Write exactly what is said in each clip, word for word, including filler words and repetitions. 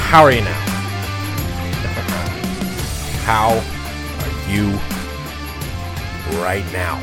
How are you now? How are you right now?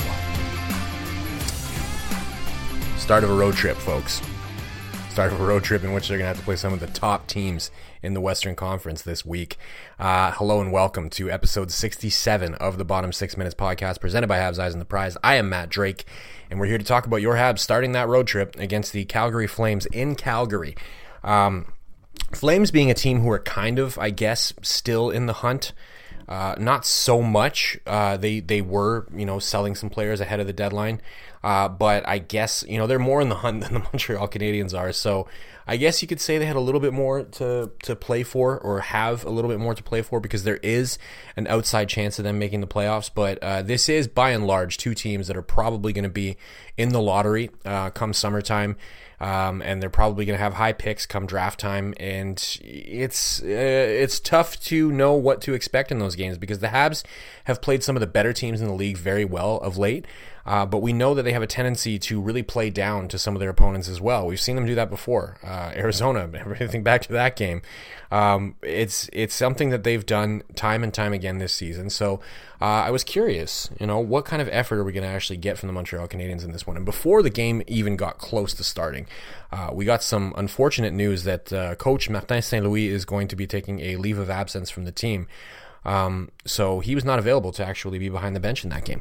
Start of a road trip, folks. Start of a road trip in which they're going to have to play some of the top teams in the Western Conference this week. Uh, hello and welcome to episode sixty-seven of the Bottom Six Minutes podcast presented by Habs Eyes on the Prize. I am Matt Drake, and we're here to talk about your Habs starting that road trip against the Calgary Flames in Calgary. Um, Flames being a team who are kind of, I guess, still in the hunt. Uh, not so much. Uh, they they were, you know, selling some players ahead of the deadline. Uh, but I guess, you know, they're more in the hunt than the Montreal Canadiens are. So I guess you could say they had a little bit more to, to play for, or have a little bit more to play for, because there is an outside chance of them making the playoffs. But uh, this is, by and large, two teams that are probably going to be in the lottery uh, come summertime. Um, and they're probably going to have high picks come draft time, and it's uh, it's tough to know what to expect in those games, because the Habs have played some of the better teams in the league very well of late, uh, but we know that they have a tendency to really play down to some of their opponents as well. We've seen them do that before. Uh, Arizona, everything back to that game. Um, it's it's something that they've done time and time again this season. So uh, I was curious, you know, what kind of effort are we going to actually get from the Montreal Canadiens in this one? And before the game even got close to starting, uh, we got some unfortunate news that uh, Coach Martin Saint-Louis is going to be taking a leave of absence from the team. Um, so he was not available to actually be behind the bench in that game.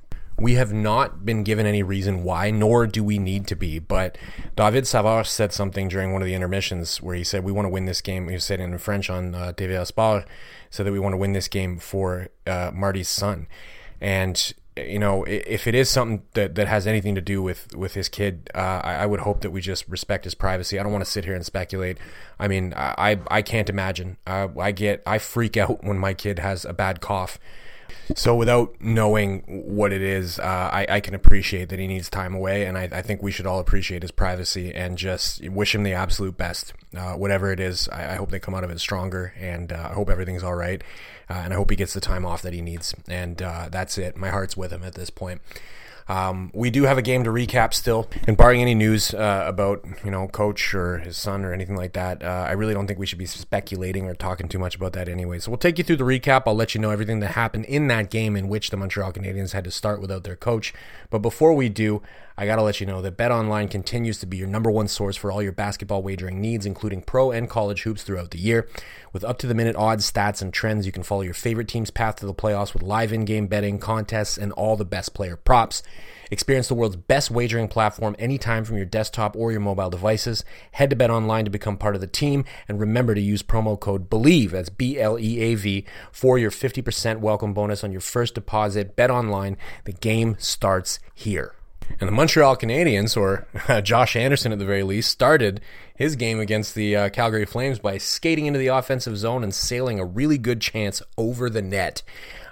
We have not been given any reason why, nor do we need to be, but David Savard said something during one of the intermissions where he said, we want to win this game. He said in French on uh, T V A Sport, said that we want to win this game for uh, Marty's son. And, you know, if it is something that, that has anything to do with, with his kid, uh, I, I would hope that we just respect his privacy. I don't want to sit here and speculate. I mean, I, I can't imagine. Uh, I get, I freak out when my kid has a bad cough. So without knowing what it is, uh, I, I can appreciate that he needs time away, and I, I think we should all appreciate his privacy and just wish him the absolute best. Uh, whatever it is, I, I hope they come out of it stronger, and uh, I hope everything's all right, uh, and I hope he gets the time off that he needs, and uh, that's it. My heart's with him at this point. Um, we do have a game to recap still, and barring any news uh, about, you know, coach or his son or anything like that, uh, I really don't think we should be speculating or talking too much about that anyway. So we'll take you through the recap. I'll let you know everything that happened in that game in which the Montreal Canadiens had to start without their coach. But before we do, I got to let you know that BetOnline continues to be your number one source for all your basketball wagering needs, including pro and college hoops throughout the year. With up-to-the-minute odds, stats, and trends, you can follow your favorite team's path to the playoffs with live in-game betting, contests, and all the best player props. Experience the world's best wagering platform anytime from your desktop or your mobile devices. Head to BetOnline to become part of the team, and remember to use promo code BELIEVE, that's B L E A V, for your fifty percent welcome bonus on your first deposit. BetOnline, the game starts here. And the Montreal Canadiens, or uh, Josh Anderson at the very least, started his game against the uh, Calgary Flames by skating into the offensive zone and sailing a really good chance over the net.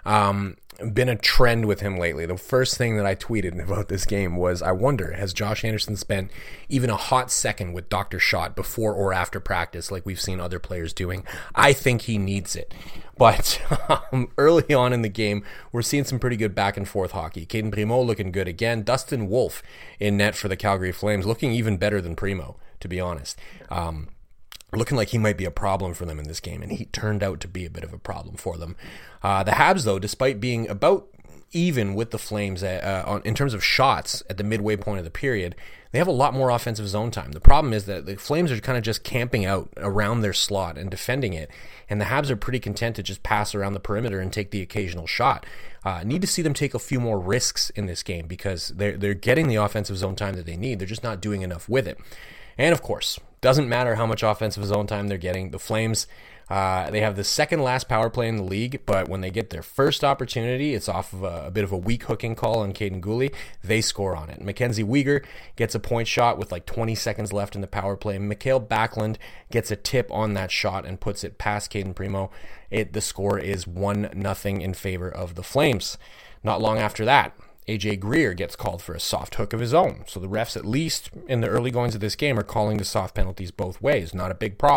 Um, been a trend with him lately. The first thing that I tweeted about this game was, I wonder, has Josh Anderson spent even a hot second with Doctor Shot before or after practice like we've seen other players doing? I think he needs it. But um, early on in the game, we're seeing some pretty good back and forth hockey. Caden Primo looking good again. Dustin Wolf in net for the Calgary Flames, looking even better than Primo, to be honest. Um, looking like he might be a problem for them in this game, and he turned out to be a bit of a problem for them. Uh, the Habs, though, despite being about even with the Flames uh, on, in terms of shots at the midway point of the period, they have a lot more offensive zone time. The problem is that the Flames are kind of just camping out around their slot and defending it, and the Habs are pretty content to just pass around the perimeter and take the occasional shot. Uh, need to see them take a few more risks in this game, because they're, they're getting the offensive zone time that they need. They're just not doing enough with it. And of course, doesn't matter how much offensive zone time they're getting. The Flames, uh, they have the second last power play in the league, but when they get their first opportunity, it's off of a, a bit of a weak hooking call on Caden Gooley. They score on it. Mackenzie Weegar gets a point shot with like twenty seconds left in the power play. Mikael Backlund gets a tip on that shot and puts it past Caden Primo. It, the score is one nothing in favor of the Flames. Not long after that, A J Greer gets called for a soft hook of his own. So the refs, at least in the early goings of this game, are calling the soft penalties both ways. Not a big problem.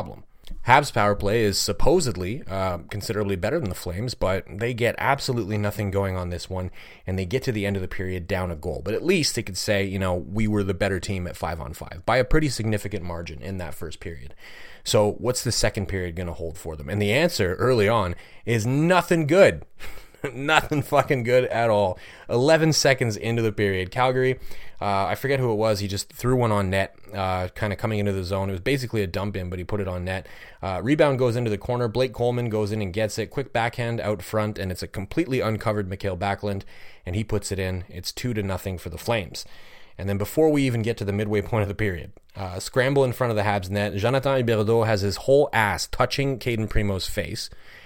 Habs power play is supposedly uh, considerably better than the Flames, but they get absolutely nothing going on this one, and they get to the end of the period down a goal. But at least they could say, you know, we were the better team at five on five by a pretty significant margin in that first period. So what's the second period going to hold for them? And the answer early on is nothing good. Nothing fucking good at all. eleven seconds into the period, Calgary, uh, I forget who it was, he just threw one on net, uh, kind of coming into the zone. It was basically a dump in, but he put it on net. Uh, rebound goes into the corner. Blake Coleman goes in and gets it. Quick backhand out front, and it's a completely uncovered Mikael Backlund, and he puts it in. It's two to nothing for the Flames. And then before we even get to the midway point of the period, uh, scramble in front of the Habs net. Jonathan Huberdeau has his whole ass touching Caden Primo's face,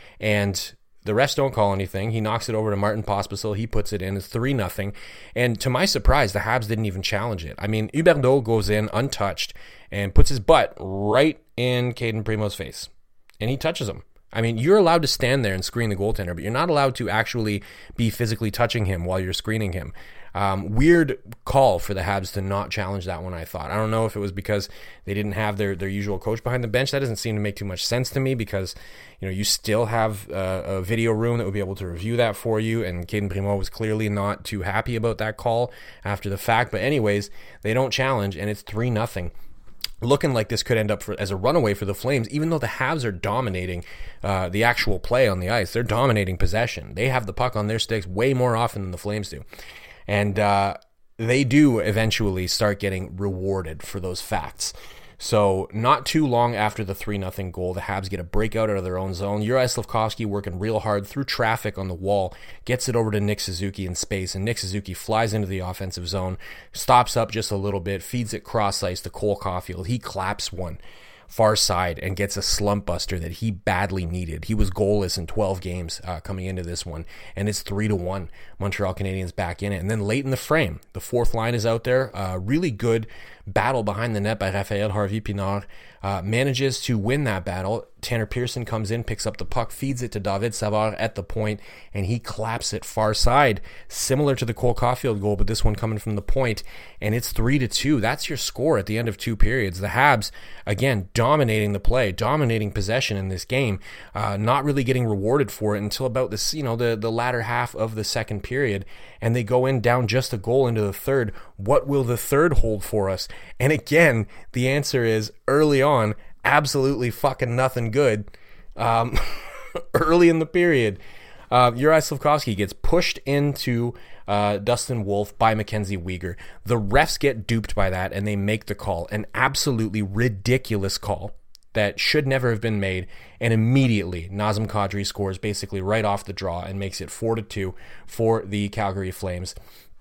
and the refs don't call anything. He knocks it over to Martin Pospisil. He puts it in. It's three nothing. And to my surprise, the Habs didn't even challenge it. I mean, Huberdeau goes in untouched and puts his butt right in Caden Primo's face. And he touches him. I mean, you're allowed to stand there and screen the goaltender, but you're not allowed to actually be physically touching him while you're screening him. Um, weird call for the Habs to not challenge that one, I thought. I don't know if it was because they didn't have their, their usual coach behind the bench. That doesn't seem to make too much sense to me because, you know, you still have uh, a video room that would be able to review that for you, and Caden Primo was clearly not too happy about that call after the fact. But anyways, they don't challenge, and it's three nothing. Looking like this could end up for, as a runaway for the Flames, even though the Habs are dominating uh, the actual play on the ice. They're dominating possession. They have the puck on their sticks way more often than the Flames do. And uh, they do eventually start getting rewarded for those facts. So not too long after the three nothing goal, the Habs get a breakout out of their own zone. Juraj Slafkovsky working real hard through traffic on the wall, gets it over to Nick Suzuki in space, and Nick Suzuki flies into the offensive zone, stops up just a little bit, feeds it cross ice to Cole Caulfield. He claps one far side and gets a slump buster that he badly needed. He was goalless in twelve games uh, coming into this one, and it's three to one. Montreal Canadiens back in it. And then late in the frame, the fourth line is out there. Uh, really good battle behind the net by Raphael Harvey-Pinard. Uh, manages to win that battle. Tanner Pearson comes in, picks up the puck, feeds it to David Savard at the point, and he claps it far side, similar to the Cole Caulfield goal, but this one coming from the point, and it's three to two. That's your score at the end of two periods. The Habs, again, dominating the play, dominating possession in this game, uh, not really getting rewarded for it until about this, you know, the, the latter half of the second period, and they go in down just a goal into the third. What will the third hold for us? And again, the answer is early on, absolutely fucking nothing good. Um, early in the period, uh, Juraj Slafkovsky gets pushed into uh, Dustin Wolf by Mackenzie Weegar. The refs get duped by that, and they make the call. An absolutely ridiculous call that should never have been made, and immediately Nazem Kadri scores basically right off the draw and makes it four to two for the Calgary Flames.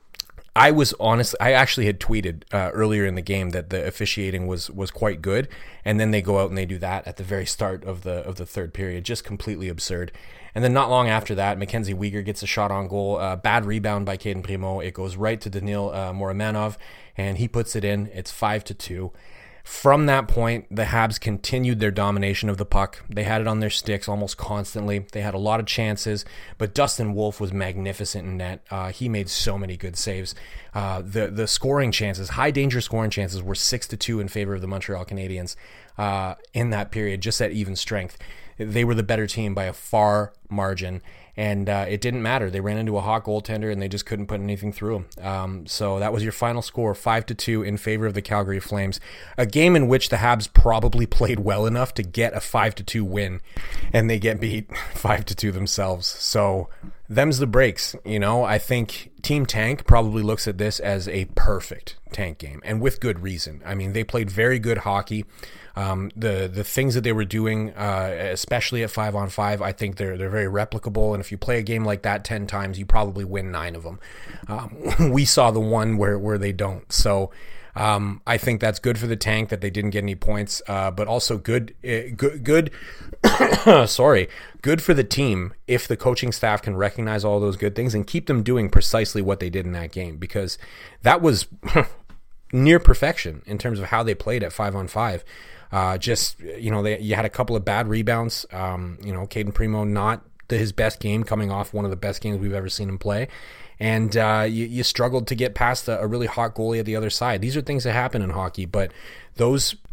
I was honest. I actually had tweeted uh, earlier in the game that the officiating was was quite good, and then they go out and they do that at the very start of the of the third period, just completely absurd. And then not long after that, Mackenzie Weegar gets a shot on goal, uh, bad rebound by Caden Primo. It goes right to Danil uh, Moramanov, and he puts it in. It's five to two. From that point, the Habs continued their domination of the puck. They had it on their sticks almost constantly. They had a lot of chances, but Dustin Wolf was magnificent in net. Uh, he made so many good saves. Uh, the the scoring chances, high danger scoring chances, were six to two in favor of the Montreal Canadiens uh, in that period, just at even strength. They were the better team by a far margin, and uh, it didn't matter. They ran into a hot goaltender, and they just couldn't put anything through him. Um, so that was your final score, five to two in favor of the Calgary Flames. A game in which the Habs probably played well enough to get a five to two win, and they get beat five to two themselves. So them's the breaks. You know, I think Team Tank probably looks at this as a perfect Tank game, and with good reason. I mean, they played very good hockey. Um, the the things that they were doing, uh, especially at five on five, I think they're they're very replicable. And if you play a game like that ten times, you probably win nine of them. Um, we saw the one where where they don't. So um, I think that's good for the Tank that they didn't get any points, uh, but also good uh, good good. sorry, good for the team if the coaching staff can recognize all those good things and keep them doing precisely what they did in that game, because that was near perfection in terms of how they played at five on five. Uh, just, you know, they, you had a couple of bad rebounds. Um, you know, Caden Primo, not the, his best game, coming off one of the best games we've ever seen him play. And uh, you, you struggled to get past a, a really hot goalie at the other side. These are things that happen in hockey, but those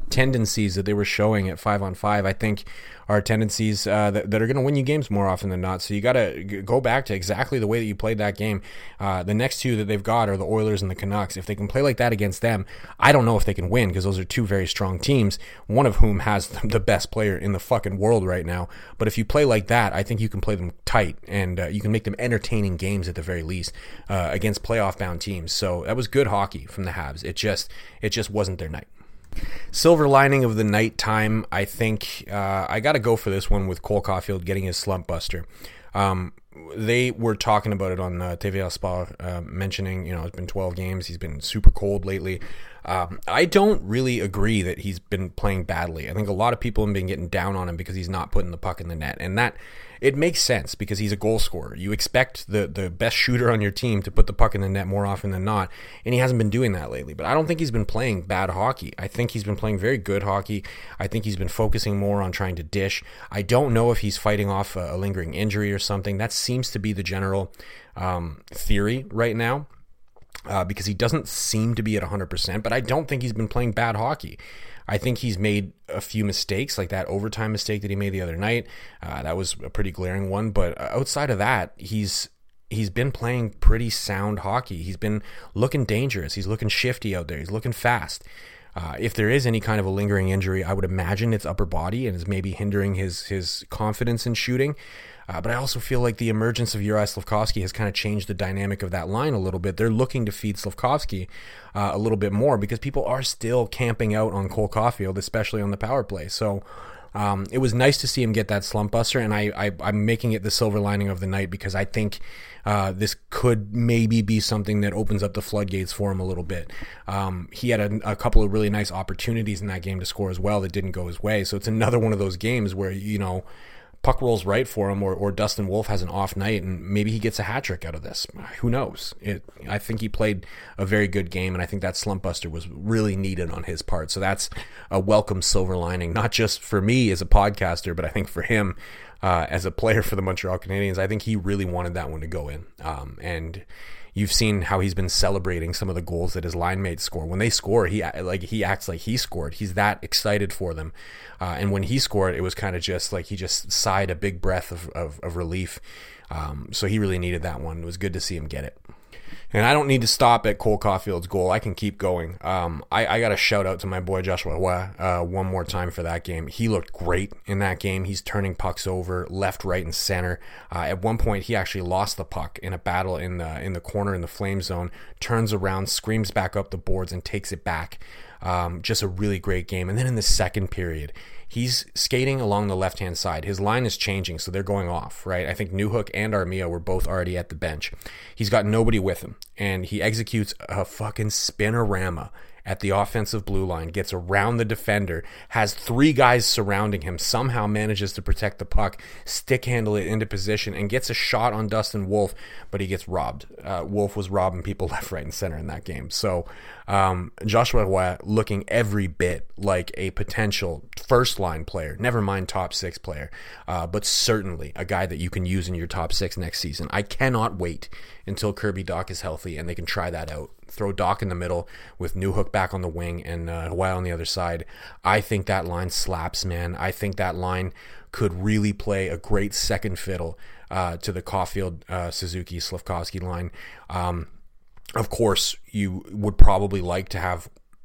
tendencies that they were showing at five on five, I think are tendencies uh, that, that are going to win you games more often than not. So you got to go back to exactly the way that you played that game. Uh, the next two that they've got are the Oilers and the Canucks. If they can play like that against them, I don't know if they can win, because those are two very strong teams, one of whom has the best player in the fucking world right now. But if you play like that, I think you can play them tight, and uh, you can make them entertaining games at the very least uh, against playoff-bound teams. So that was good hockey from the Habs. It just it just wasn't their night. Silver lining of the night time, I think uh, I got to go for this one with Cole Caulfield getting his slump buster. Um, they were talking about it on uh, T V A Sport, uh, mentioning, you know, it's been twelve games. He's been super cold lately. Um, I don't really agree that he's been playing badly. I think a lot of people have been getting down on him because he's not putting the puck in the net. And that, it makes sense because he's a goal scorer. You expect the, the best shooter on your team to put the puck in the net more often than not, and he hasn't been doing that lately. But I don't think he's been playing bad hockey. I think he's been playing very good hockey. I think he's been focusing more on trying to dish. I don't know if he's fighting off a, a lingering injury or something. That seems to be the general um, theory right now. Uh, because he doesn't seem to be at one hundred percent, but I don't think he's been playing bad hockey. I think he's made a few mistakes, like that overtime mistake that he made the other night. Uh, that was a pretty glaring one, but outside of that, he's he's been playing pretty sound hockey. He's been looking dangerous. He's looking shifty out there. He's looking fast. Uh, if there is any kind of a lingering injury, I would imagine it's upper body and is maybe hindering his his confidence in shooting. Uh, but I also feel like the emergence of Juraj Slafkovsky has kind of changed the dynamic of that line a little bit. They're looking to feed Slafkovsky uh, a little bit more because people are still camping out on Cole Caulfield, especially on the power play. So um, it was nice to see him get that slump buster, and I, I, I'm making it the silver lining of the night because I think uh, this could maybe be something that opens up the floodgates for him a little bit. Um, he had a, a couple of really nice opportunities in that game to score as well that didn't go his way. So it's another one of those games where, you know, puck rolls right for him, or, or Dustin Wolf has an off night, and maybe he gets a hat trick out of this. Who knows? It, I think he played a very good game, and I think that slump buster was really needed on his part. So that's a welcome silver lining, not just for me as a podcaster, but I think for him uh, as a player for the Montreal Canadiens. I think he really wanted that one to go in. Um, and you've seen how he's been celebrating some of the goals that his line mates score. When they score, he like he acts like he scored. He's that excited for them. Uh, and when he scored, it was kind of just like he just sighed a big breath of, of, of relief. Um, so he really needed that one. It was good to see him get it. And I don't need to stop at Cole Caulfield's goal. I can keep going. Um, I, I got a shout out to my boy Joshua Roy uh, one more time for that game. He looked great in that game. He's turning pucks over left, right, and center. Uh, at one point, he actually lost the puck in a battle in the in the corner in the flame zone. Turns around, screams back up the boards, and takes it back. Um, just a really great game. And then in the second period, he's skating along the left-hand side. His line is changing, so they're going off, right? I think Newhook and Armia were both already at the bench. He's got nobody with him, and he executes a fucking spinorama at the offensive blue line, gets around the defender, has three guys surrounding him, somehow manages to protect the puck, stick handle it into position, and gets a shot on Dustin Wolf, but he gets robbed. Uh, Wolf was robbing people left, right, and center in that game. So um, Joshua Roy looking every bit like a potential first-line player, never mind top six player, uh, but certainly a guy that you can use in your top six next season. I cannot wait until Kirby Dach is healthy and they can try that out. Throw Dach in the middle with Newhook back on the wing and uh, Roy on the other side. I think that line slaps, man. I think that line could really play a great second fiddle uh, to the Caulfield, uh, Suzuki, Slafkovsky line. Um, of course, you would probably like to have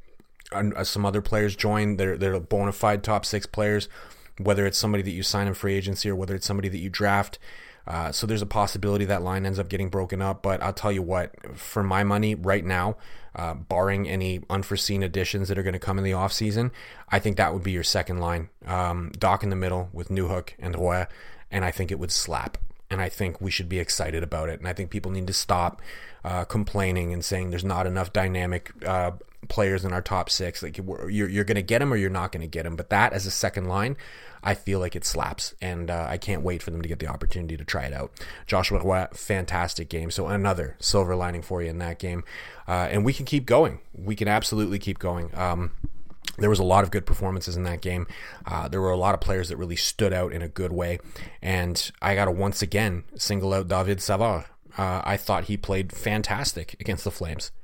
uh, some other players join. They're, they're bona fide top six players, whether it's somebody that you sign in free agency or whether it's somebody that you draft. Uh, so there's a possibility that line ends up getting broken up, but I'll tell you what, for my money right now, uh, barring any unforeseen additions that are going to come in the offseason, I think that would be your second line. Um, Dach in the middle with Newhook and Roy, and I think it would slap. And I think we should be excited about it. And I think people need to stop uh, complaining and saying there's not enough dynamic uh, players in our top six. Like you're, you're going to get them or you're not going to get them. But that as a second line, I feel like it slaps. And uh, I can't wait for them to get the opportunity to try it out. Joshua Roy, fantastic game. So another silver lining for you in that game. Uh, and we can keep going. We can absolutely keep going. Um, There was a lot of good performances in that game. Uh, there were a lot of players that really stood out in a good way. And I got to once again single out David Savard. Uh, I thought he played fantastic against the Flames.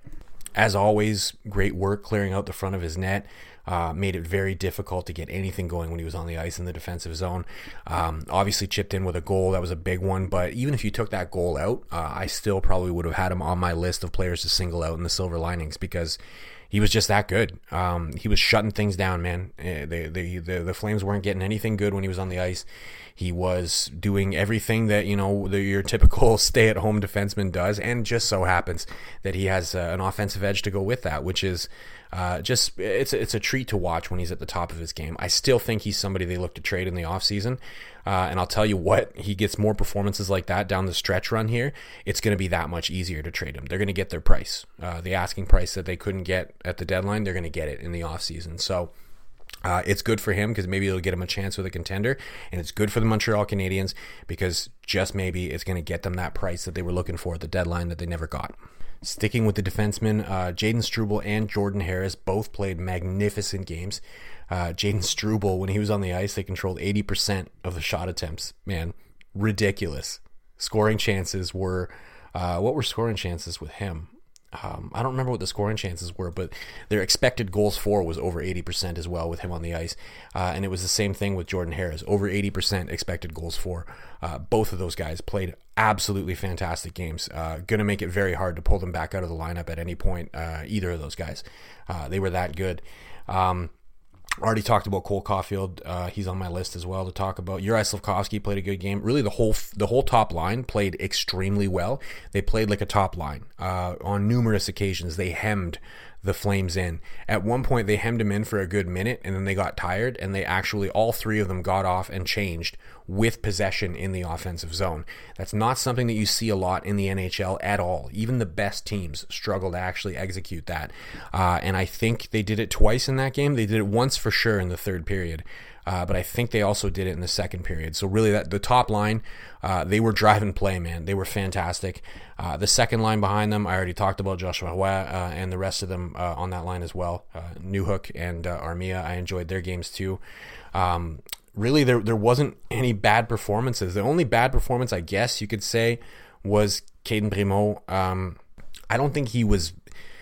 as always, great work clearing out the front of his net. Uh, made it very difficult to get anything going when he was on the ice in the defensive zone. Um, obviously chipped in with a goal. That was a big one. But even if you took that goal out, uh, I still probably would have had him on my list of players to single out in the silver linings because he was just that good. Um, he was shutting things down, man. Uh, the, the, the, the Flames weren't getting anything good when he was on the ice. He was doing everything that, you know, the, your typical stay-at-home defenseman does, and just so happens that he has uh, an offensive edge to go with that, which is uh, just, it's, it's a treat to watch when he's at the top of his game. I still think he's somebody they look to trade in the offseason, uh, and I'll tell you what, he gets more performances like that down the stretch run here, it's going to be that much easier to trade him. They're going to get their price. Uh, the asking price that they couldn't get at the deadline, they're going to get it in the offseason. So, Uh, it's good for him because maybe it'll get him a chance with a contender, and it's good for the Montreal Canadiens because just maybe it's going to get them that price that they were looking for at the deadline that they never got. Sticking with the defensemen, uh, Jayden Struble and Jordan Harris both played magnificent games. Uh, Jayden Struble, when he was on the ice, they controlled eighty percent of the shot attempts. Man, ridiculous. Scoring chances were, uh, what were scoring chances with him? Um, I don't remember what the scoring chances were, but their expected goals for was over eighty percent as well with him on the ice. Uh, and it was the same thing with Jordan Harris, over eighty percent expected goals for. Uh, both of those guys played absolutely fantastic games. Uh, going to make it very hard to pull them back out of the lineup at any point, uh, either of those guys. Uh, they were that good. Um, Already talked about Cole Caulfield. Uh, he's on my list as well to talk about. Juraj Slafkovsky played a good game. Really, the whole the whole top line played extremely well. They played like a top line uh, on numerous occasions. They hemmed the Flames in. At one point, they hemmed him in for a good minute, and then they got tired, and they actually, all three of them got off and changed with possession in the offensive zone. That's not something that you see a lot in the N H L at all. Even the best teams struggle to actually execute that. Uh, and I think they did it twice in that game. They did it once for sure in the third period. Uh, but I think they also did it in the second period. So really, that the top line, uh, they were driving play, man. They were fantastic. Uh, the second line behind them, I already talked about Joshua Roy uh, and the rest of them uh, on that line as well. Uh, Newhook and uh, Armia, I enjoyed their games too. Um, really, there there wasn't any bad performances. The only bad performance, I guess you could say, was Caden Primo. Um, I don't think he was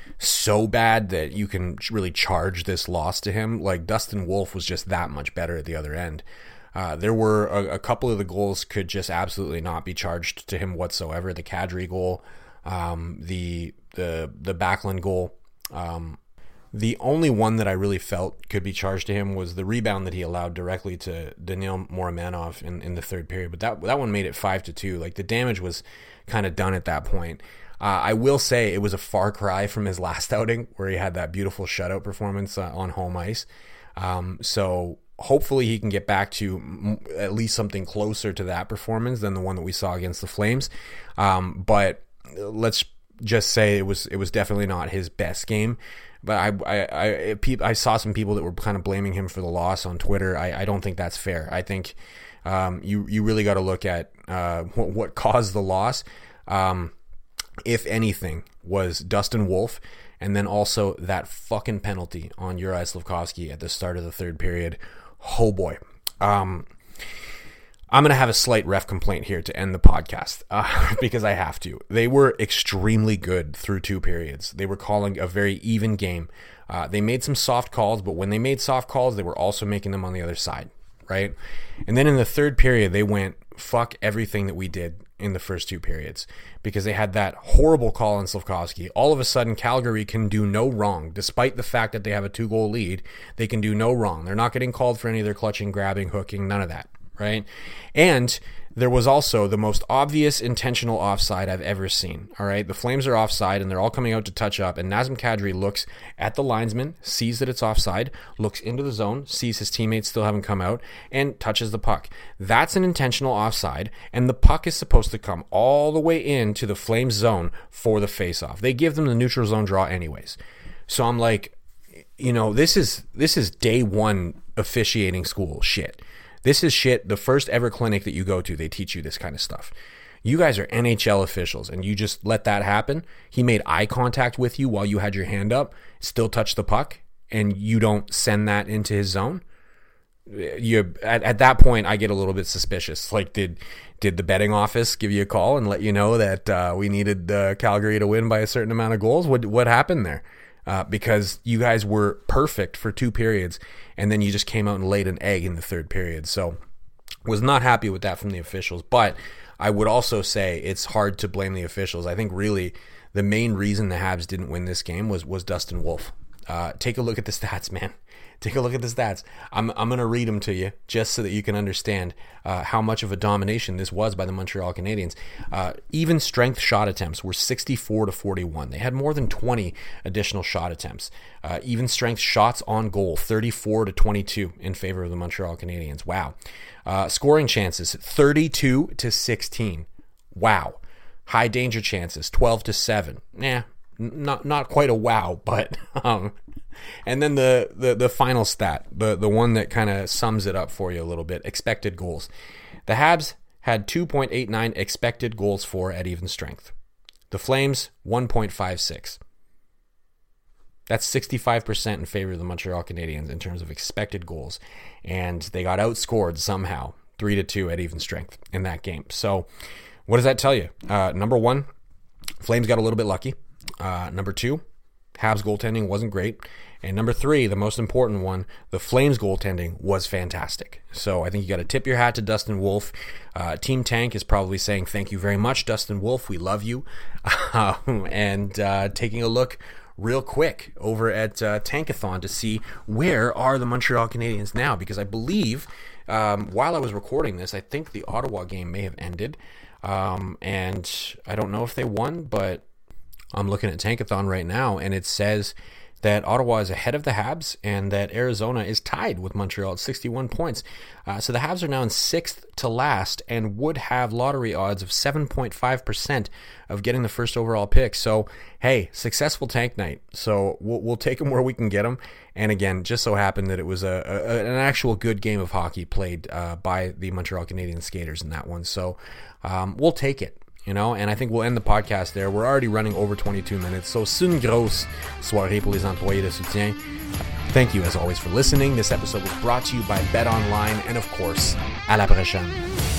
so bad that you can really charge this loss to him. Like, Dustin Wolf was just that much better at the other end. Uh, there were a, a couple of the goals could just absolutely not be charged to him whatsoever. The Kadri goal, um, the the the Backlund goal. Um, the only one that I really felt could be charged to him was the rebound that he allowed directly to Daniil Moromanov in, in the third period. But that that one made it five to two. Like, the damage was kind of done at that point. Uh, I will say it was a far cry from his last outing where he had that beautiful shutout performance uh, on home ice. Um, so hopefully he can get back to m- at least something closer to that performance than the one that we saw against the Flames. Um, but let's just say it was it was definitely not his best game. But I I I, I saw some people that were kind of blaming him for the loss on Twitter. I, I don't think that's fair. I think um, you you really got to look at uh, what, what caused the loss. Um, if anything, was Dustin Wolf, and then also that fucking penalty on Juraj Slafkovsky at the start of the third period. Oh boy. Um, I'm going to have a slight ref complaint here to end the podcast uh, because I have to. They were extremely good through two periods. They were calling a very even game. Uh, they made some soft calls, but when they made soft calls, they were also making them on the other side, right? And then in the third period, they went, fuck everything that we did in the first two periods because they had that horrible call on Slafkovsky. All of a sudden, Calgary can do no wrong. Despite the fact that they have a two-goal lead, they can do no wrong. They're not getting called for any of their clutching, grabbing, hooking, none of that, right? And there was also the most obvious intentional offside I've ever seen, all right? The Flames are offside, and they're all coming out to touch up, and Nazem Kadri looks at the linesman, sees that it's offside, looks into the zone, sees his teammates still haven't come out, and touches the puck. That's an intentional offside, and the puck is supposed to come all the way into the Flames zone for the faceoff. They give them the neutral zone draw anyways. So I'm like, you know, this is this is day one officiating school shit. This is shit. The first ever clinic that you go to, they teach you this kind of stuff. You guys are N H L officials, and you just let that happen. He made eye contact with you while you had your hand up, still touched the puck, and you don't send that into his zone. you at, at that point, I get a little bit suspicious. Like, did did the betting office give you a call and let you know that uh, we needed uh, Calgary to win by a certain amount of goals? What what happened there? Uh, because you guys were perfect for two periods, and then you just came out and laid an egg in the third period. So, was not happy with that from the officials. But I would also say it's hard to blame the officials. I think really the main reason the Habs didn't win this game was was Dustin Wolf. Uh, take a look at the stats, man. Take a look at the stats. I'm I'm going to read them to you just so that you can understand uh, how much of a domination this was by the Montreal Canadiens. Uh, even strength shot attempts were sixty-four to forty-one. They had more than twenty additional shot attempts. Uh, even strength shots on goal, thirty-four to twenty-two in favor of the Montreal Canadiens. Wow. Uh, scoring chances, thirty-two to sixteen. Wow. High danger chances, twelve to seven. Nah, not not quite a wow, but um, and then the, the the final stat, the the one that kind of sums it up for you a little bit, expected goals. The Habs had two point eight nine expected goals for at even strength. The Flames, one point five six. That's sixty-five percent in favor of the Montreal Canadiens in terms of expected goals, and they got outscored somehow, three to two at even strength in that game. So, what does that tell you? Uh, number one, Flames got a little bit lucky. Uh, number two, Habs goaltending wasn't great. And number three, the most important one, the Flames goaltending was fantastic. So I think you got to tip your hat to Dustin Wolf. Uh, Team Tank is probably saying thank you very much, Dustin Wolf. We love you. Um, and uh, taking a look real quick over at uh, Tankathon to see where are the Montreal Canadiens now, because I believe um, while I was recording this, I think the Ottawa game may have ended. Um, and I don't know if they won, but I'm looking at Tankathon right now, and it says that Ottawa is ahead of the Habs and that Arizona is tied with Montreal at sixty-one points. Uh, so the Habs are now in sixth to last and would have lottery odds of seven point five percent of getting the first overall pick. So, hey, successful tank night. So we'll, we'll take them where we can get them. And again, just so happened that it was a, a an actual good game of hockey played uh, by the Montreal Canadiens skaters in that one. So um, we'll take it. You know, and I think we'll end the podcast there. We're already running over twenty-two minutes, so c'est une grosse soirée pour les employés de soutien. Thank you, as always, for listening. This episode was brought to you by BetOnline, and of course, à la prochaine.